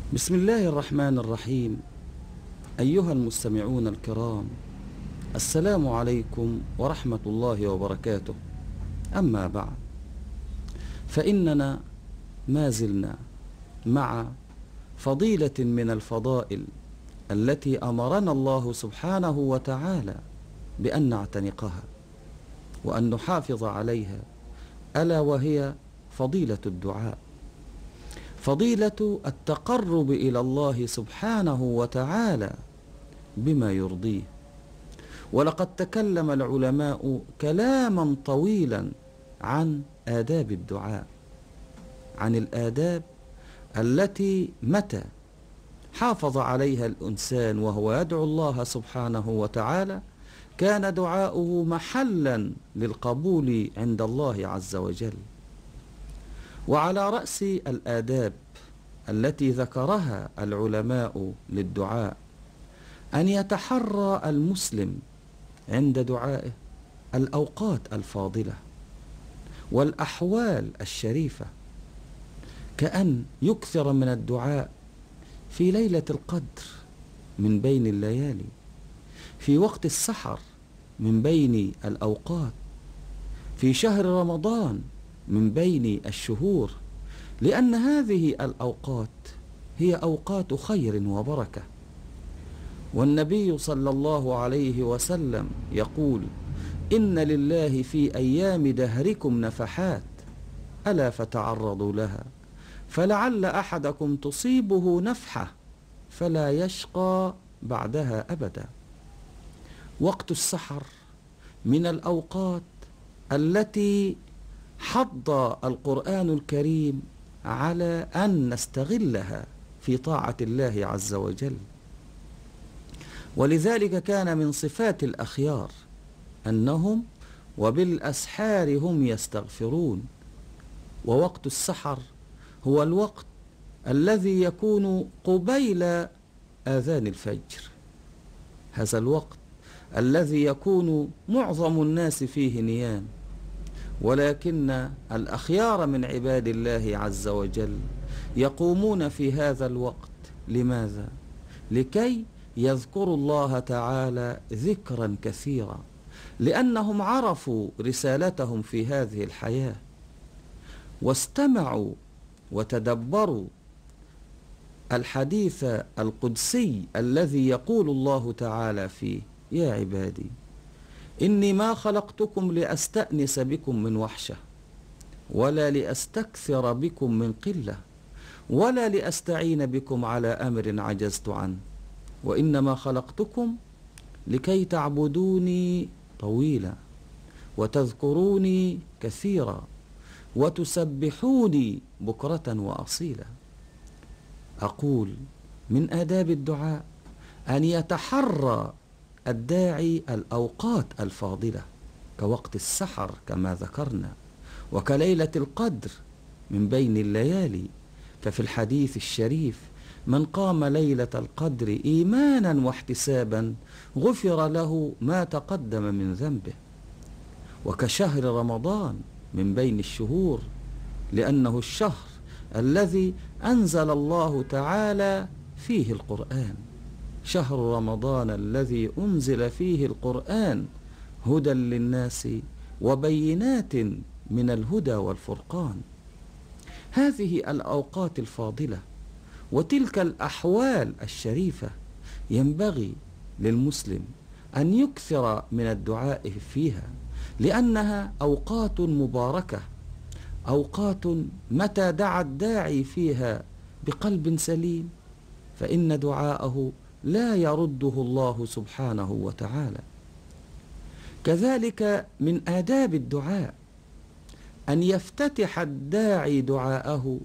بسم الله الرحمن الرحيم. أيها المستمعون الكرام، السلام عليكم ورحمة الله وبركاته. أما بعد، فإننا ما زلنا مع فضيلة من الفضائل التي أمرنا الله سبحانه وتعالى بأن نعتنقها وأن نحافظ عليها، ألا وهي فضيلة الدعاء، فضيلة التقرب إلى الله سبحانه وتعالى بما يرضيه. ولقد تكلم العلماء كلاما طويلا عن آداب الدعاء، عن الآداب التي متى حافظ عليها الإنسان وهو يدعو الله سبحانه وتعالى كان دعاؤه محلا للقبول عند الله عز وجل. وعلى رأس الآداب التي ذكرها العلماء للدعاء أن يتحرى المسلم عند دعائه الأوقات الفاضلة والأحوال الشريفة، كأن يكثر من الدعاء في ليلة القدر من بين الليالي، في وقت السحر من بين الأوقات، في شهر رمضان من بين الشهور، لأن هذه الأوقات هي أوقات خير وبركة. والنبي صلى الله عليه وسلم يقول: إن لله في أيام دهركم نفحات ألا فتعرضوا لها، فلعل أحدكم تصيبه نفحة فلا يشقى بعدها أبدا. وقت السحر من الأوقات التي حض القرآن الكريم على أن نستغلها في طاعة الله عز وجل. ولذلك كان من صفات الأخيار أنهم وبالأسحار هم يستغفرون. ووقت السحر هو الوقت الذي يكون قبيل آذان الفجر، هذا الوقت الذي يكون معظم الناس فيه نيام، ولكن الأخيار من عباد الله عز وجل يقومون في هذا الوقت. لماذا؟ لكي يذكروا الله تعالى ذكرا كثيرا، لأنهم عرفوا رسالتهم في هذه الحياة واستمعوا وتدبروا الحديث القدسي الذي يقول الله تعالى فيه: يا عبادي إني ما خلقتكم لأستأنس بكم من وحشة، ولا لأستكثر بكم من قلة، ولا لأستعين بكم على أمر عجزت عنه، وإنما خلقتكم لكي تعبدوني طويلا، وتذكروني كثيرا، وتسبحوني بكرة وأصيلا. أقول من آداب الدعاء أن يتحرى الداعي الأوقات الفاضلة كوقت السحر كما ذكرنا، وكليلة القدر من بين الليالي. ففي الحديث الشريف: من قام ليلة القدر إيمانا واحتسابا غفر له ما تقدم من ذنبه. وكشهر رمضان من بين الشهور، لأنه الشهر الذي أنزل الله تعالى فيه القرآن، شهر رمضان الذي أنزل فيه القرآن هدى للناس وبينات من الهدى والفرقان. هذه الأوقات الفاضلة وتلك الأحوال الشريفة ينبغي للمسلم أن يكثر من الدعاء فيها، لأنها أوقات مباركة، أوقات متى دعا الداعي فيها بقلب سليم فإن دعاءه لا يرده الله سبحانه وتعالى. كذلك من آداب الدعاء أن يفتتح الداعي دعاءه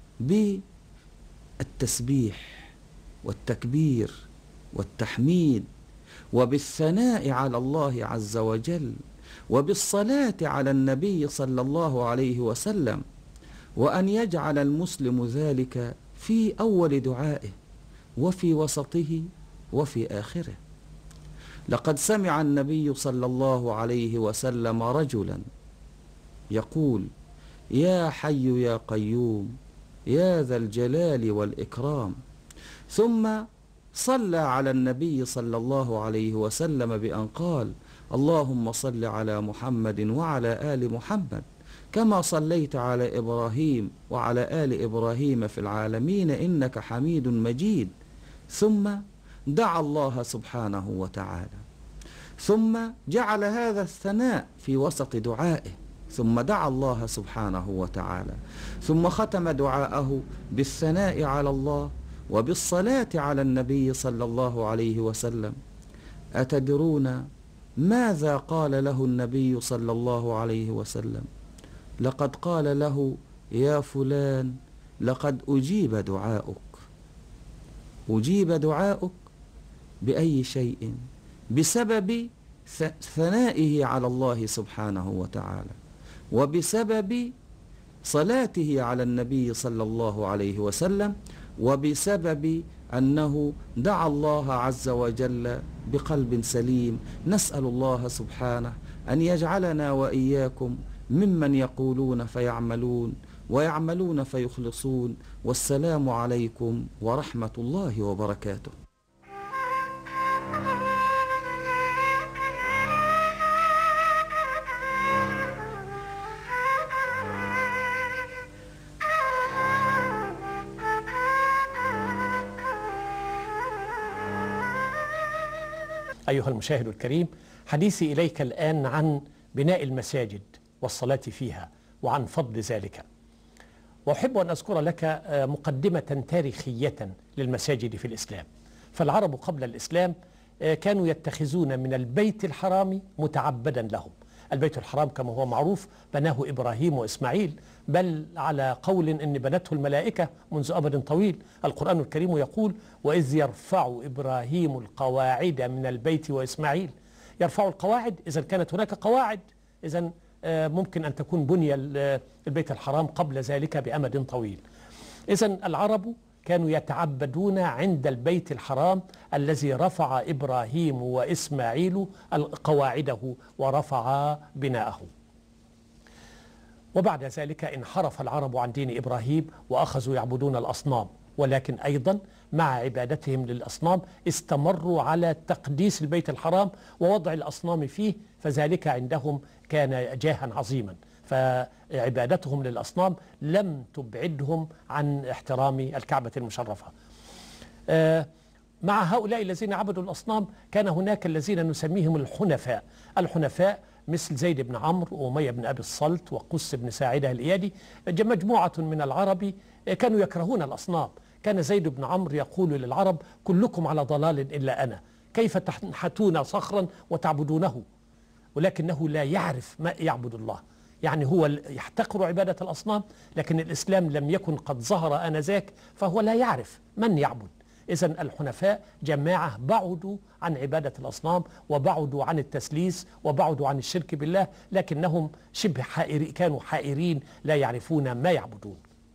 بالتسبيح والتكبير والتحميد، وبالثناء على الله عز وجل، وبالصلاة على النبي صلى الله عليه وسلم، وأن يجعل المسلم ذلك في أول دعائه وفي وسطه وفي آخره. لقد سمع النبي صلى الله عليه وسلم رجلا يقول: يا حي يا قيوم يا ذا الجلال والإكرام ثم صلى على النبي صلى الله عليه وسلم بأن قال: اللهم صل على محمد وعلى آل محمد كما صليت على إبراهيم وعلى آل إبراهيم في العالمين إنك حميد مجيد. ثم دعا الله سبحانه وتعالى، ثم جعل هذا الثناء في وسط دعائه، ثم دعا الله سبحانه وتعالى، ثم ختم دعاءه بالثناء على الله وبالصلاة على النبي صلى الله عليه وسلم. أتدرون ماذا قال له النبي صلى الله عليه وسلم؟ لقد قال له: يا فلان، لقد أجيب دعاؤك. أجيب دعاؤك بأي شيء؟ بسبب ثنائه على الله سبحانه وتعالى، وبسبب صلاته على النبي صلى الله عليه وسلم، وبسبب أنه دعا الله عز وجل بقلب سليم. نسأل الله سبحانه أن يجعلنا وإياكم ممن يقولون فيعملون ويعملون فيخلصون. والسلام عليكم ورحمة الله وبركاته. أيها المشاهد الكريم، حديثي إليك الآن عن بناء المساجد والصلاة فيها وعن فضل ذلك. وأحب أن أذكر لك مقدمة تاريخية للمساجد في الإسلام. فالعرب قبل الإسلام كانوا يتخذون من البيت الحرام متعبدا لهم. البيت الحرام كما هو معروف بناه إبراهيم وإسماعيل، بل على قول إن بنته الملائكة منذ أبد طويل. القرآن الكريم يقول: وإذ يرفع إبراهيم القواعد من البيت وإسماعيل. يرفع القواعد، إذا كانت هناك قواعد، إذا ممكن أن تكون بني البيت الحرام قبل ذلك بأمد طويل. إذا العرب كانوا يتعبدون عند البيت الحرام الذي رفع إبراهيم وإسماعيل قواعده ورفع بناءه. وبعد ذلك انحرف العرب عن دين إبراهيم وأخذوا يعبدون الأصنام، ولكن أيضا مع عبادتهم للأصنام استمروا على تقديس البيت الحرام ووضع الأصنام فيه، فذلك عندهم كان جاها عظيما. فعبادتهم للأصنام لم تبعدهم عن احترام الكعبة المشرفة. مع هؤلاء الذين عبدوا الأصنام كان هناك الذين نسميهم الحنفاء. الحنفاء مثل زيد بن عمرو وأمية بن أبي الصلت وقس بن ساعدة الإيادي، مجموعة من العرب كانوا يكرهون الأصنام. كان زيد بن عمرو يقول للعرب: كلكم على ضلال إلا أنا، كيف تنحتون صخرا وتعبدونه؟ ولكنه لا يعرف ما يعبد الله، يعني هو يحتقر عبادة الأصنام، لكن الإسلام لم يكن قد ظهر آنذاك، فهو لا يعرف من يعبد. إذن الحنفاء جماعة بعدوا عن عبادة الأصنام وبعدوا عن التثليث وبعدوا عن الشرك بالله، لكنهم شبه كانوا حائرين لا يعرفون ما يعبدون.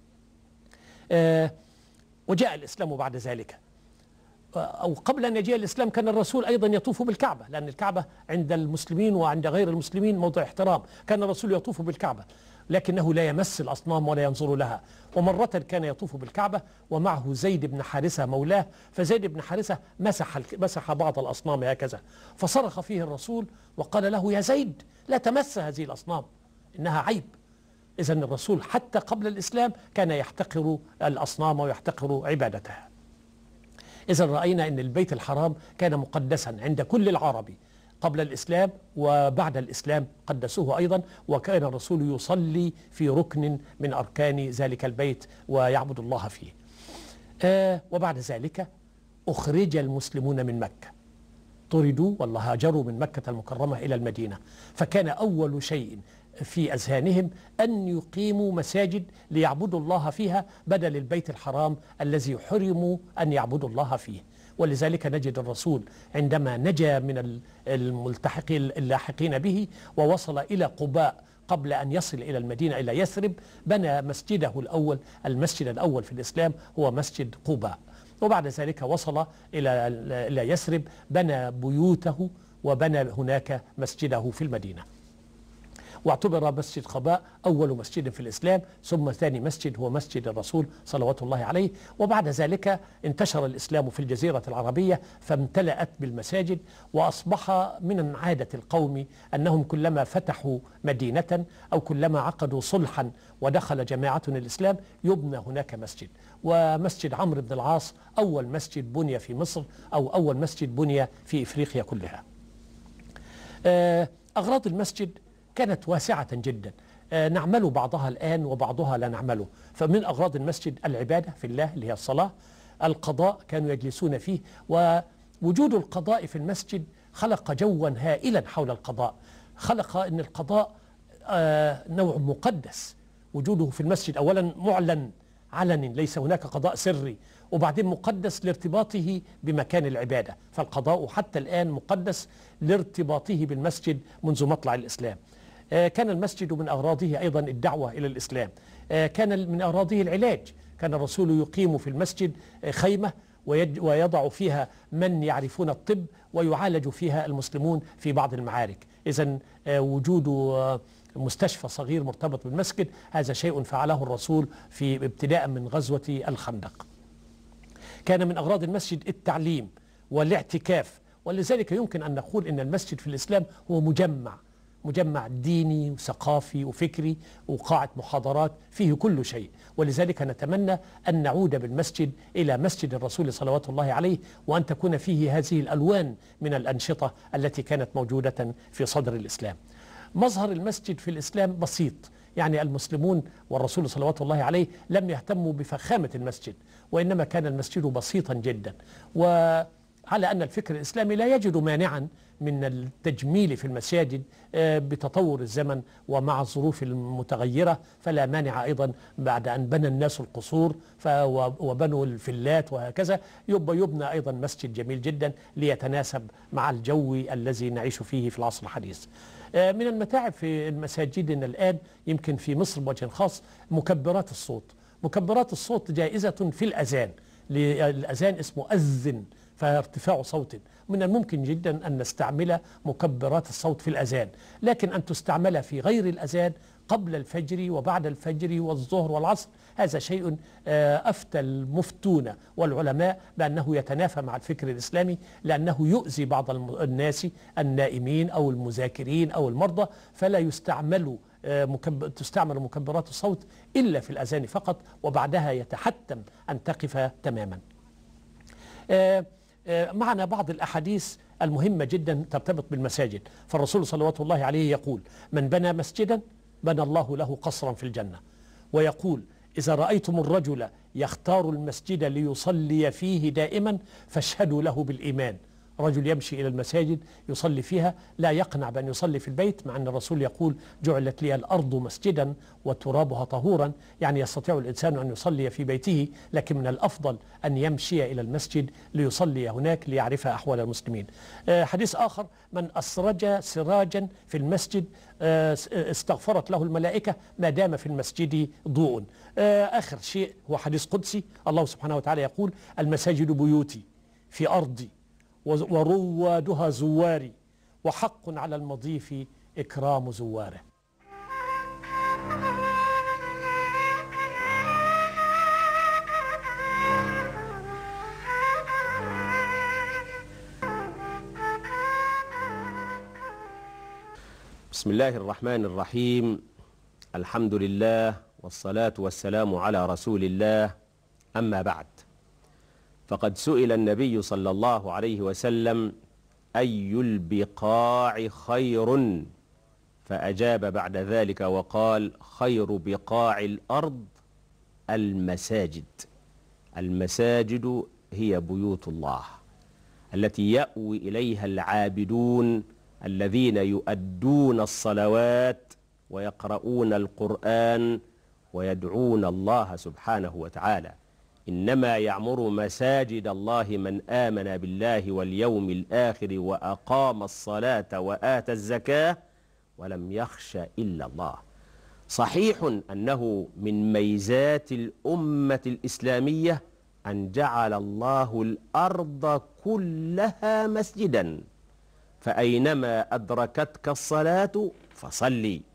وجاء الإسلام بعد ذلك، أو قبل أن يجيء الإسلام كان الرسول أيضا يطوف بالكعبة، لأن الكعبة عند المسلمين وعند غير المسلمين موضع احترام. كان الرسول يطوف بالكعبة لكنه لا يمس الأصنام ولا ينظر لها. ومرة كان يطوف بالكعبة ومعه زيد بن حارثة مولاه، فزيد بن حارثة مسح بعض الأصنام هكذا، فصرخ فيه الرسول وقال له: يا زيد، لا تمس هذه الأصنام، إنها عيب. إذن الرسول حتى قبل الإسلام كان يحتقر الأصنام ويحتقر عبادتها. إذن رأينا أن البيت الحرام كان مقدسا عند كل العرب قبل الإسلام، وبعد الإسلام قدسوه أيضا، وكان الرسول يصلي في ركن من أركان ذلك البيت ويعبد الله فيه. وبعد ذلك أخرج المسلمون من مكة، طردوا والله هاجروا من مكة المكرمة إلى المدينة، فكان أول شيء في أذهانهم أن يقيموا مساجد ليعبدوا الله فيها بدل البيت الحرام الذي حرموا أن يعبدوا الله فيه. ولذلك نجد الرسول عندما نجا من اللاحقين به ووصل إلى قباء قبل أن يصل إلى المدينة إلى يثرب، بنى مسجده الأول. المسجد الأول في الإسلام هو مسجد قباء. وبعد ذلك وصل إلى يثرب، بنى بيوته وبنى هناك مسجده في المدينة. واعتبر مسجد قباء أول مسجد في الإسلام، ثم ثاني مسجد هو مسجد الرسول صلوات الله عليه. وبعد ذلك انتشر الإسلام في الجزيرة العربية فامتلأت بالمساجد، وأصبح من عادة القوم أنهم كلما فتحوا مدينة أو كلما عقدوا صلحا ودخل جماعة الإسلام يبنى هناك مسجد. ومسجد عمرو بن العاص أول مسجد بني في مصر، أو أول مسجد بني في إفريقيا كلها. أغراض المسجد كانت واسعة جدا، نعمل بعضها الآن وبعضها لا نعمله. فمن أغراض المسجد العبادة في الله اللي هي الصلاة، القضاء كانوا يجلسون فيه، ووجود القضاء في المسجد خلق جوا هائلا حول القضاء، خلق أن القضاء نوع مقدس. وجوده في المسجد أولا معلن علني، ليس هناك قضاء سري، وبعدين مقدس لارتباطه بمكان العبادة، فالقضاء حتى الآن مقدس لارتباطه بالمسجد منذ مطلع الإسلام. كان المسجد من أغراضه أيضا الدعوة إلى الإسلام، كان من أغراضه العلاج، كان الرسول يقيم في المسجد خيمة ويضع فيها من يعرفون الطب ويعالج فيها المسلمون في بعض المعارك. إذن وجود مستشفى صغير مرتبط بالمسجد هذا شيء فعله الرسول في ابتداء من غزوة الخندق. كان من أغراض المسجد التعليم والاعتكاف، ولذلك يمكن أن نقول أن المسجد في الإسلام هو مجمع ديني وثقافي وفكري وقاعة محاضرات فيه كل شيء. ولذلك نتمنى أن نعود بالمسجد إلى مسجد الرسول صلوات الله عليه، وأن تكون فيه هذه الألوان من الأنشطة التي كانت موجودة في صدر الإسلام. مظهر المسجد في الإسلام بسيط، يعني المسلمون والرسول صلوات الله عليه لم يهتموا بفخامة المسجد، وإنما كان المسجد بسيطا جدا. وعلى أن الفكر الإسلامي لا يجد مانعا من التجميل في المساجد بتطور الزمن ومع الظروف المتغيرة، فلا مانع أيضا بعد أن بنى الناس القصور وبنوا الفلات وهكذا يبنى أيضا مسجد جميل جدا ليتناسب مع الجو الذي نعيش فيه في العصر الحديث. من المتاعب في المساجدنا الآن يمكن في مصر بوجه خاص مكبرات الصوت. مكبرات الصوت جائزة في الأذان، الأذان اسمه أذن فارتفاع صوت. من الممكن جدا أن نستعمل مكبرات الصوت في الأذان، لكن أن تستعمل في غير الأذان قبل الفجر وبعد الفجر والظهر والعصر هذا شيء أفتى المفتون والعلماء بأنه يتنافى مع الفكر الإسلامي، لأنه يؤذي بعض الناس النائمين أو المذاكرين أو المرضى، فلا تستعمل مكبرات الصوت إلا في الأذان فقط، وبعدها يتحتم أن تقف تماما. معنا بعض الأحاديث المهمة جدا ترتبط بالمساجد. فالرسول صلوات الله عليه يقول: من بنى مسجدا بنى الله له قصرا في الجنة. ويقول: إذا رأيتم الرجل يختار المسجد ليصلي فيه دائما فاشهدوا له بالإيمان. رجل يمشي إلى المساجد يصلي فيها، لا يقنع بأن يصلي في البيت، مع أن الرسول يقول: جعلت لي الأرض مسجدا وترابها طهورا، يعني يستطيع الإنسان أن يصلي في بيته، لكن من الأفضل أن يمشي إلى المسجد ليصلي هناك ليعرف أحوال المسلمين. حديث آخر: من أسرج سراجا في المسجد استغفرت له الملائكة ما دام في المسجد ضوء. آخر شيء هو حديث قدسي، الله سبحانه وتعالى يقول: المساجد بيوتي في أرضي وروادها زواري وحق على المضيف إكرام زواره. بسم الله الرحمن الرحيم. الحمد لله والصلاة والسلام على رسول الله، أما بعد، فقد سئل النبي صلى الله عليه وسلم: أي البقاع خير؟ فأجاب بعد ذلك وقال: خير بقاع الأرض المساجد. المساجد هي بيوت الله التي يأوي إليها العابدون الذين يؤدون الصلوات ويقرؤون القرآن ويدعون الله سبحانه وتعالى. إنما يعمر مساجد الله من آمن بالله واليوم الآخر وأقام الصلاة وآتى الزكاة ولم يخش إلا الله. صحيح أنه من ميزات الأمة الإسلامية أن جعل الله الأرض كلها مسجدا، فأينما أدركتك الصلاة فصلي،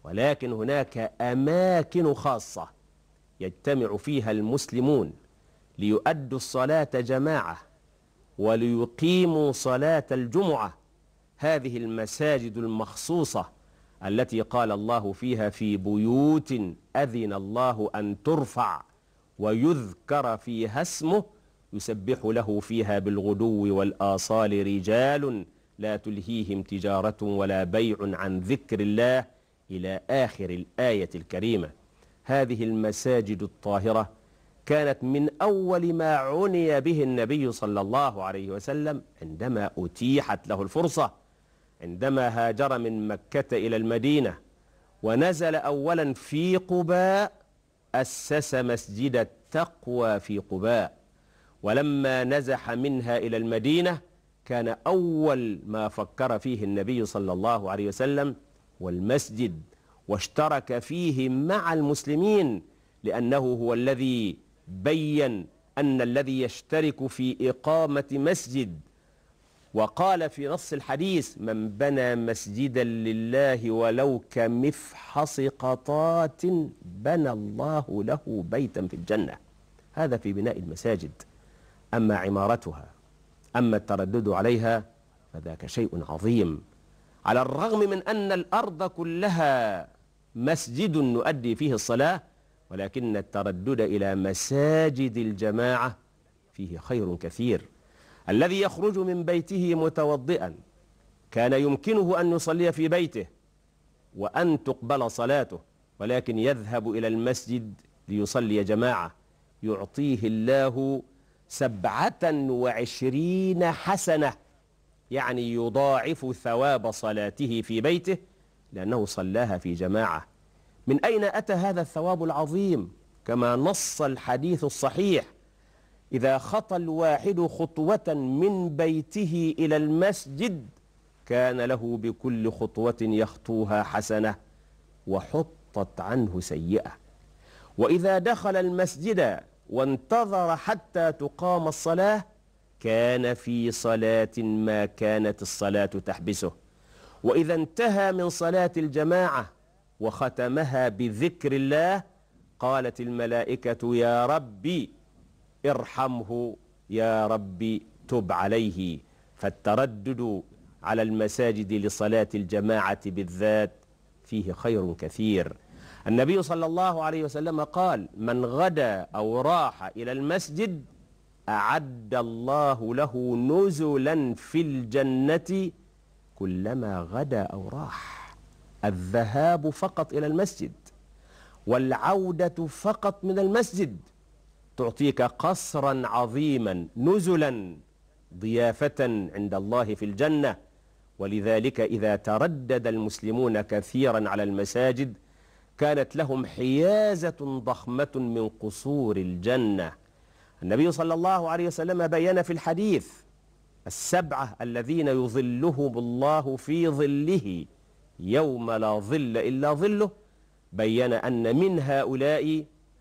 ولكن هناك أماكن خاصة يجتمع فيها المسلمون ليؤدوا الصلاة جماعة وليقيموا صلاة الجمعة. هذه المساجد المخصوصة التي قال الله فيها: في بيوت أذن الله أن ترفع ويذكر فيها اسمه يسبح له فيها بالغدو والآصال رجال لا تلهيهم تجارة ولا بيع عن ذكر الله، إلى آخر الآية الكريمة. هذه المساجد الطاهرة كانت من أول ما عني به النبي صلى الله عليه وسلم عندما أتيحت له الفرصة، عندما هاجر من مكة إلى المدينة ونزل أولا في قباء، أسس مسجد التقوى في قباء. ولما نزح منها إلى المدينة كان أول ما فكر فيه النبي صلى الله عليه وسلم والمسجد، واشترك فيه مع المسلمين، لأنه هو الذي بين أن الذي يشترك في إقامة مسجد، وقال في نص الحديث: من بنى مسجدا لله ولو كمفحص قطات بنى الله له بيتا في الجنة. هذا في بناء المساجد. أما عمارتها، أما التردد عليها، فذاك شيء عظيم. على الرغم من أن الأرض كلها مسجد نؤدي فيه الصلاة، ولكن التردد إلى مساجد الجماعة فيه خير كثير. الذي يخرج من بيته متوضئا كان يمكنه أن يصلي في بيته وأن تقبل صلاته، ولكن يذهب إلى المسجد ليصلي جماعة، يعطيه الله 27 حسنة، يعني يضاعف ثواب صلاته في بيته لأنه صلاها في جماعة. من أين أتى هذا الثواب العظيم؟ كما نص الحديث الصحيح: إذا خطى الواحد خطوة من بيته إلى المسجد كان له بكل خطوة يخطوها حسنة وحطت عنه سيئة. وإذا دخل المسجد وانتظر حتى تقام الصلاة كان في صلاة ما كانت الصلاة تحبسه. وإذا انتهى من صلاة الجماعة وختمها بذكر الله قالت الملائكة: يا ربي ارحمه، يا ربي تب عليه. فالتردد على المساجد لصلاة الجماعة بالذات فيه خير كثير. النبي صلى الله عليه وسلم قال: من غدا أو راح إلى المسجد أعد الله له نزلا في الجنة كلما غدا أو راح. الذهاب فقط إلى المسجد والعودة فقط من المسجد تعطيك قصرا عظيما، نزلا، ضيافة عند الله في الجنة. ولذلك إذا تردد المسلمون كثيرا على المساجد كانت لهم حيازة ضخمة من قصور الجنة. النبي صلى الله عليه وسلم بيّن في الحديث: 7 الذين يظلهم الله في ظله يوم لا ظل إلا ظله. بيّن أن من هؤلاء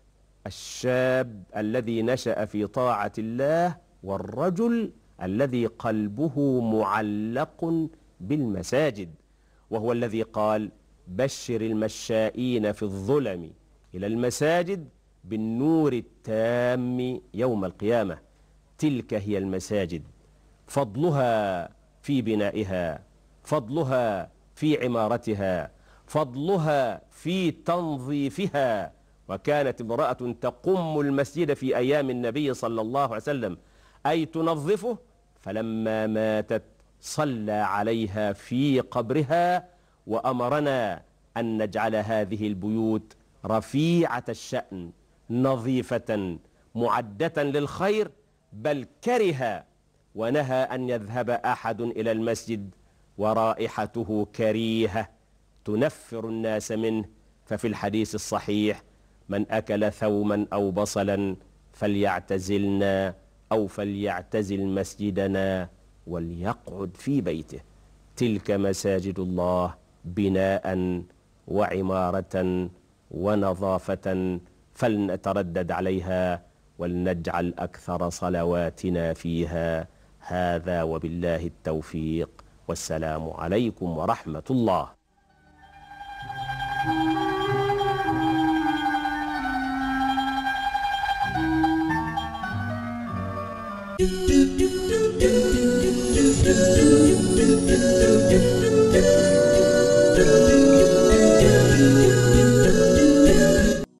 الشاب الذي نشأ في طاعة الله، والرجل الذي قلبه معلق بالمساجد، وهو الذي قال: بشر المشائين في الظلم إلى المساجد بالنور التام يوم القيامة. تلك هي المساجد، فضلها في بنائها، فضلها في عمارتها، فضلها في تنظيفها. وكانت امرأة تقم المسجد في أيام النبي صلى الله عليه وسلم، أي تنظفه، فلما ماتت صلى عليها في قبرها. وأمرنا أن نجعل هذه البيوت رفيعة الشأن، نظيفة، معدة للخير، بل كره ونهى أن يذهب أحد إلى المسجد ورائحته كريهة تنفر الناس منه. ففي الحديث الصحيح: من أكل ثوما أو بصلا فليعتزلنا أو فليعتزل مسجدنا وليقعد في بيته. تلك مساجد الله بناء وعمارة ونظافة، فلنتردد عليها ولنجعل أكثر صلواتنا فيها. هذا وبالله التوفيق، والسلام عليكم ورحمة الله. do do do do